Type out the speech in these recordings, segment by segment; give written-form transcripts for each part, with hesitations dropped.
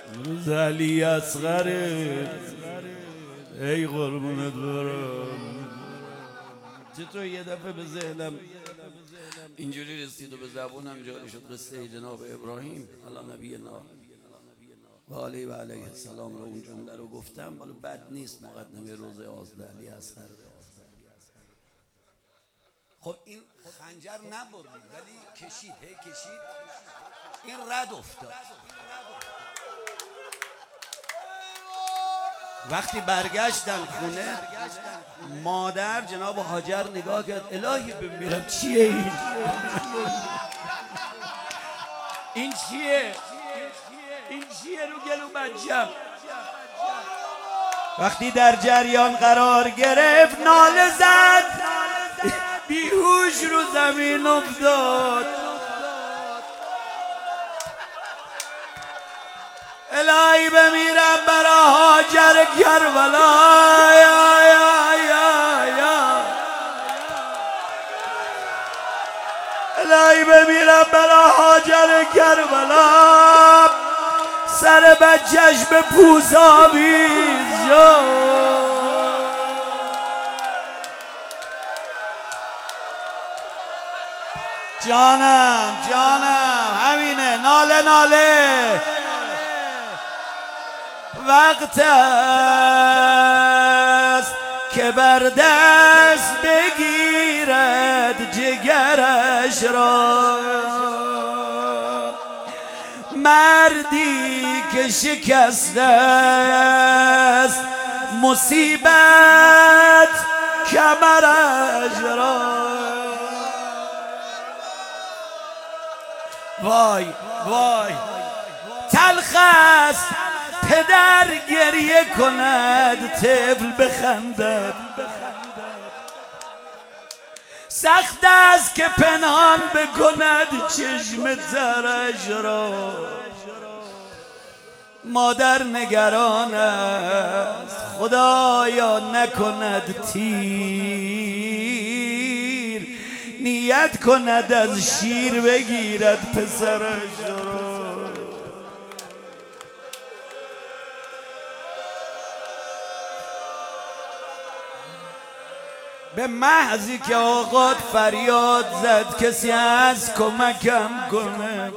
روز علی اصغره ای قربونت برم. چطور یه دفعه به ذهنم اینجوری رسید و به زبونم جاری شد قصه جناب ابراهیم علی نبینا و علیه و علیه السلام رو اون جمله رو گفتم. ولی بد نیست مقدمه روز 11 علی اصغر. خب این خنجر نبرد ولی کشید، کشید، این رد افتاد. وقتی برگشتن خونه مادر جناب هاجر نگاه کرد، الهی بمیرم چیه این؟ این چیه؟ این چیه رو گلو بچم؟ وقتی در جریان قرار گرفت ناله زد، بیهوش رو زمین افتاد. الهی بمیرم برا هاجر کربلا، الهی بمیرم برا هاجر کربلا، سر بچهش به پوست آویز شد. جانم همینه، ناله ناله. وقت است که بر دست بگیرد جگرش را، مردی که شکسته است مصیبت کمرش را. وای وای تلخ است پدر گریه کند طفل بخندد، سخت است که پنهان بکند چشم ترش را. مادر نگران است خدایا نکند تیر، نیت کند از شیر بگیرد پسرش را. به محضی که آقات فریاد زد کسی از کمکم کنه،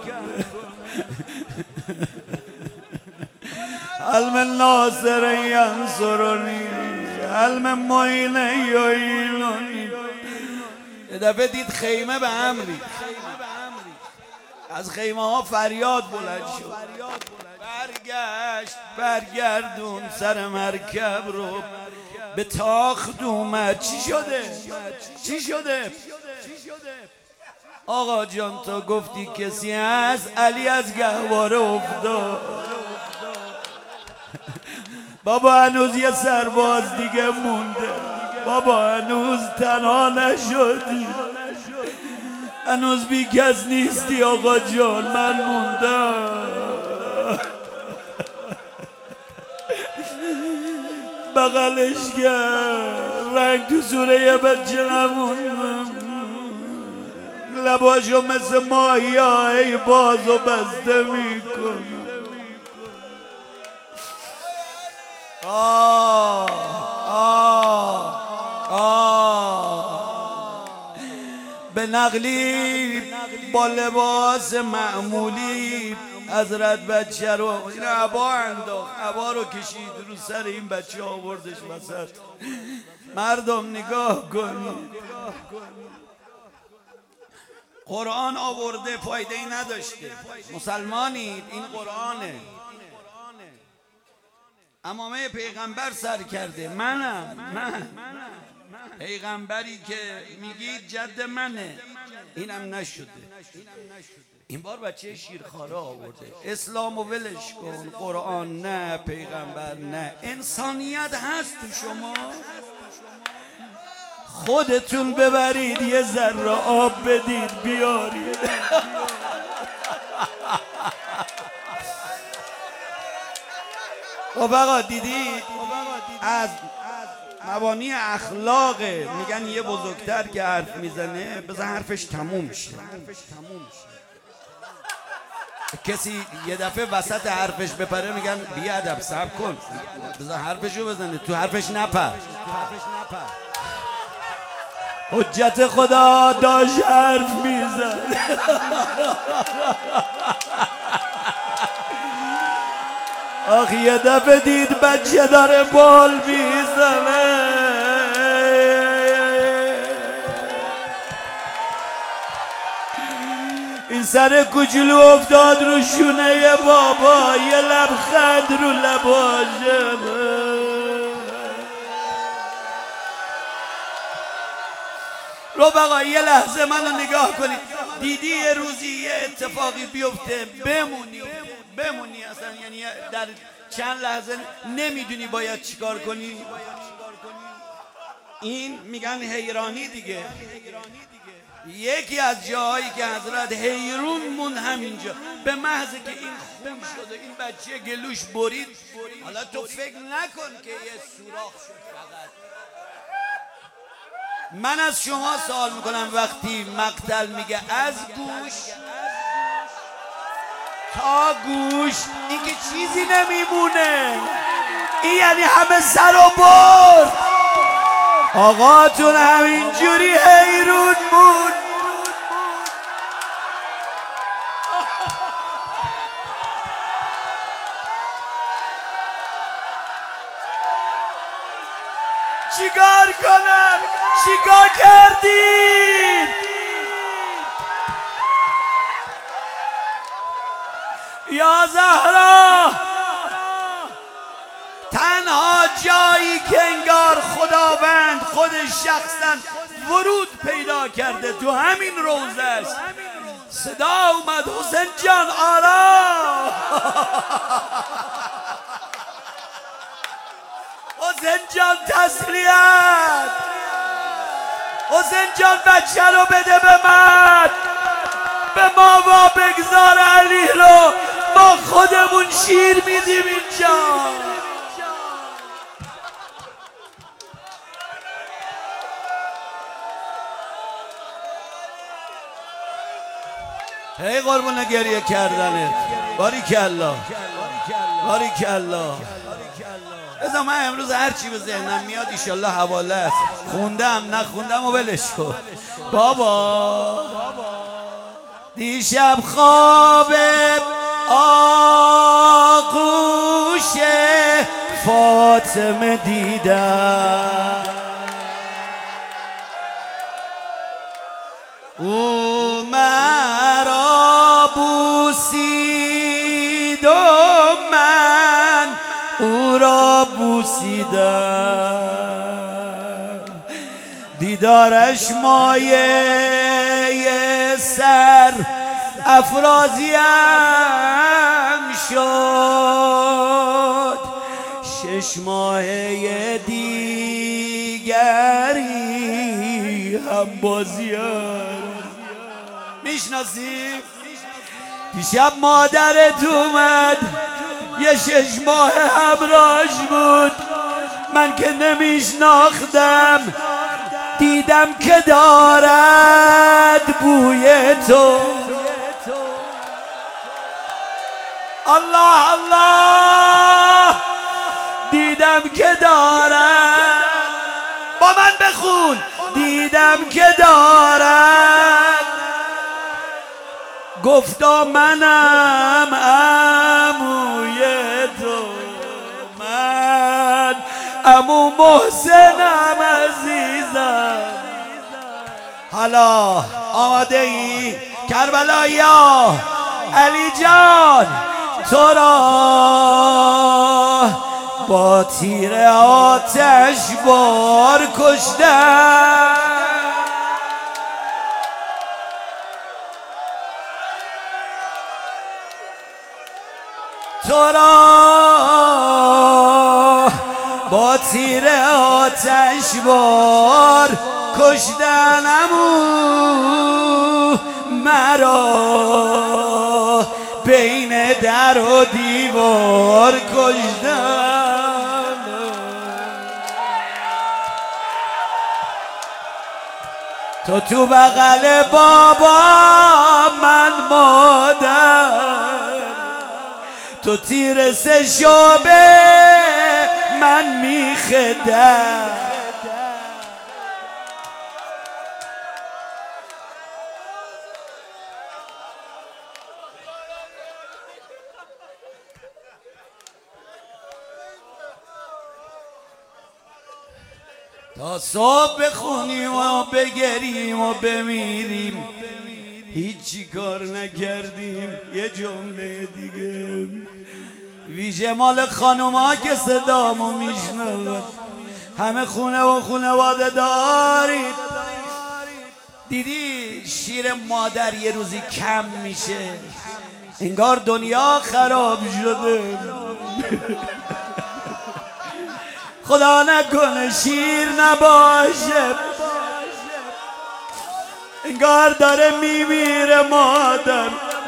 علم ناصر ینصرنی، علم معین یعیننی. یه دفعه دید خیمه به هم ریخت، از خیمه ها فریاد بلند شد. برگردون سر مرکب رو، به تاخت اومد. چی شده؟ آقا جان تا گفتی کسی هست، علی از گهواره افتاد. بابا هنوز یه سرباز دیگه مونده، بابا هنوز تنها نشدی، هنوز بی کس نیستی آقا جان، من موندم. بغلش کرد، رنگ تو سوره بچه نموندم، لباشو مثل ماهی های بازو بسته میکن. به نقلی با لباس معمولی حضرت بچه رو این عبا انداخت، عبا رو کشید رو سر این بچه آوردش وسط. مردم نگاه کنید، قرآن آورده فایده ای نداشته. مسلمانید، این قرآنه. امامه پیغمبر سر کرده، من پیغمبری که میگید جد منه، اینم نشده. این بار بچه شیرخواره آورده. اسلام و ولش کن، قرآن نه، پیغمبر نه. انسانیت هست تو شما؟ خودتون ببرید یه ذره آب بدید بیارید. خب آقا دیدید از مبانی اخلاقه. میگن یه بزرگتر که حرف میزنه بذار حرفش تموم شه. کسی یه دفعه وسط حرفش بپره میگن بیادب صبر کن بذار حرفشو بزنه تو حرفش نپر حجت خدا داشت حرف میزن آخ یه دفعه دید بچه داره بال میزنه این سر کوچولو افتاد رو شونه بابا یه لبخند رو لباشه رفقا یه لحظه منو نگاه کنید دیدی یه روزی یه اتفاقی بیفته بمونی اصلا یعنی در چند لحظه نمیدونی باید چیکار کنی این میگن حیرانی دیگه یکی از جاهایی که حضرت حیرون مون همینجا به محض که این خون شده این بچه گلوش برید حالا تو فکر نکن که یه سوراخ شد فقط من از شما سوال میکنم وقتی مقتل میگه از گوش تا گوش این که چیزی نمیمونه این یعنی همه سر و برد آقاتون همینجوری حیرون بود چیکار کنم چیکار کردید یا زهرا تنها جایی که انگار خداوند خودش شخصا ورود پیدا کرده تو همین روزه است صدا اومد حسین جان آرام حسین جان تسلیت حسین جان بچه رو بده به من به ما و بگذار علی رو ما خودمون شیر میدیم اینجا هی قربون گریه کردنه باریکالله باریکالله بذار من امروز هرچی به ذهنم میاد ایشالله حواله است خوندم نخوندم و ولش کن بابا دیشب خواب آغوش فاطمه دیدم او مرا بوسید و من او را بوسیدم دیدارش مایه سر افرازیم شد 6 ماهه دیگری هم بازیم میشناسی؟ دیشب مادرت اومد یه 6 ماه همراهش بود من که نمیشناختم دیدم که دارد بوی تو الله الله دیدم که دارد با من بخون دیدم که دارد گفتا منم عموی تو من عمو محسنم عزیزم حالا آماده ای کربلایا علی جان تو را با تیر آتش بار کشتم تو را با تیر آتش بار کشتنمو مرا بین در و دیوار کشتن تو بغل بابا من مادر تو تیر سه شابه من میخدم تا صبح بخونیم و بگریم و بمیریم هیچی کار نکردیم. یه جمله دیگه ویژه مال خانوما که صدامو میشنون، همه خونه و خونواده دارید. دیدی شیر مادر یه روزی کم میشه انگار دنیا خراب شده. خدا نکنه شیر نباشه انگار داره میمیره مادر.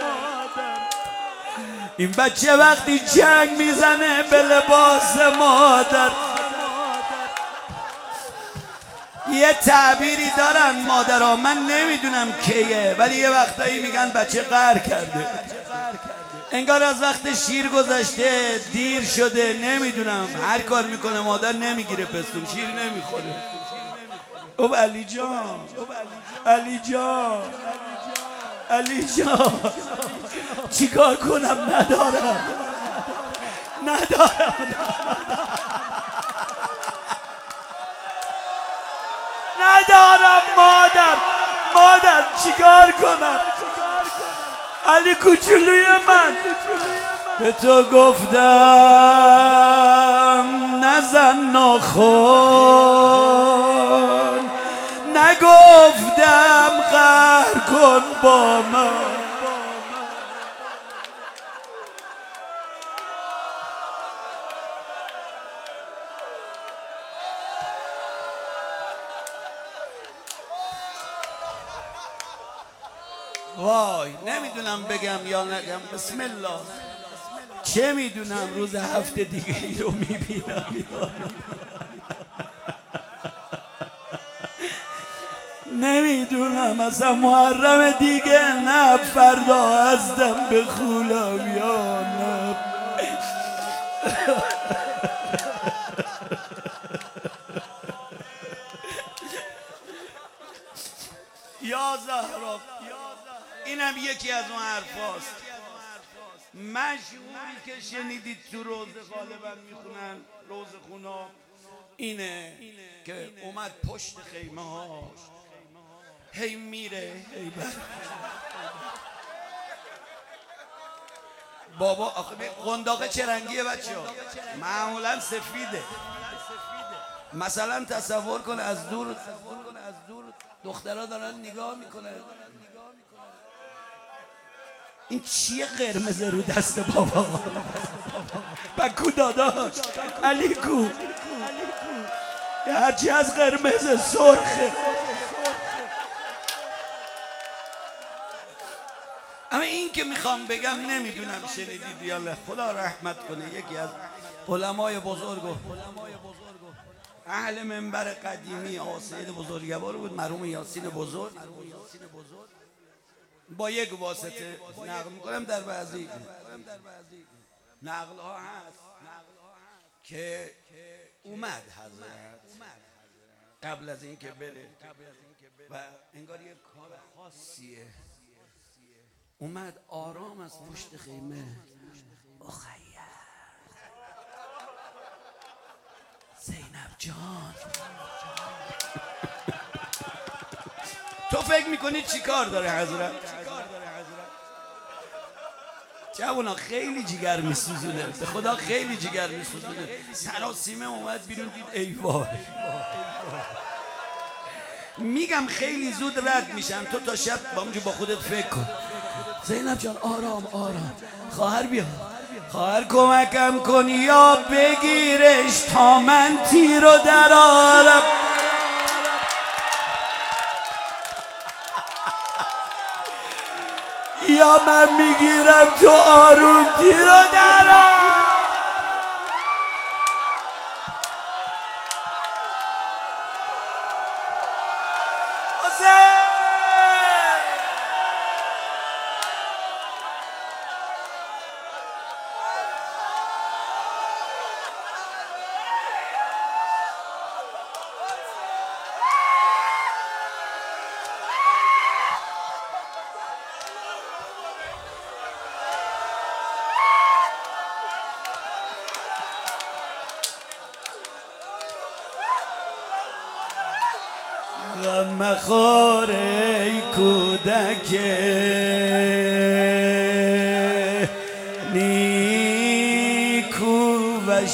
این بچه وقتی جنگ میزنه به لباس مادر. یه تعبیری دارن مادرها، من نمیدونم کیه، ولی یه وقتایی میگن بچه قهر کرده، انگار از وقت شیر گذشته، دیر شده. نمیدونم هر کار میکنه مادر نمیگیره پستون، شیر نمیخوره. او علی جان، علی جان، علی جان، چیکار کنم؟ ندارم مادر چیکار کنم؟ علی کوچولوی من، به تو گفتم نزن ناخن، نگفتم قهر کن با من. وای نمیدونم بگم یا نگم. بسم الله. چه میدونم روز هفته دیگه ای رو میبینم. نمیدونم اصلا محرم دیگه نه فردا ازدم بخونم یا نه. یا زهرا، اینم یکی از اون حرفاست مشهوری که شنیدید تو روزه غالبا میخونن. روزه خونا اینه که اومد پشت خیمه ها هی میره هی بابا آخه قنداقه چه رنگیه بچه ها؟ معمولا سفیده. مثلا تصور کن از دور دخترها دارن نگاه میکنن، این چیه قرمز رو دست بابا؟ بکو داداش، علی کو، هرچی از قرمز سرخه. اما این که میخوام بگم نمیدونم شنیدید یا نه، خدا رحمت کنه. یکی از علمای بزرگ اهل منبر قدیمی سید بزرگوار بود، مرحوم یاسین بزرگ. با یک واسطه نقل میکنم، در بعضی نقل ها هست که اومد حضرت قبل از این که بره و انگار یک کار خاصیه، اومد آرام از پشت خیمه اخیر زینب جان. تو فکر میکنی چی کار داره حضرت؟ جوانا خیلی جگر میسوزونه، به خدا خیلی جگر میسوزونه. سراسیمه اومد بیرون دید ای وای. میگم خیلی زود رد میشم، تو تا شب با خودت فکر کن. زینب جان آرام آرام، خواهر بیا، خواهر کمکم کن یا بگیرش تا من تیرو درارم. یا من میگیرم تو آروم تیرو درارم. مخور ای کودک نیکو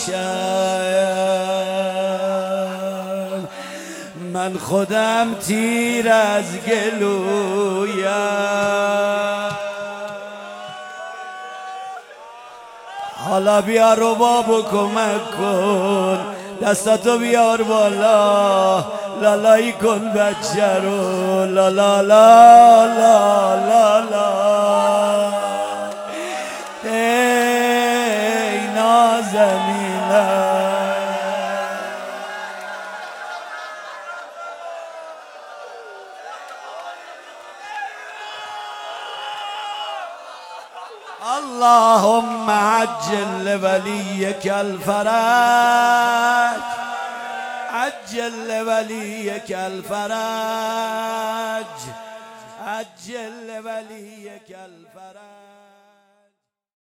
بشر، من خودم تیر از گلویم. حالا بیا رباب و کمک کن، دستاتو بیار بالا، لالایی کن بچه رو، لا لا لا لا لا لا. ای نازنینم اللهم عجل لوليك الفرج، عجل لوليك الفرج، عجل لوليك الفرج.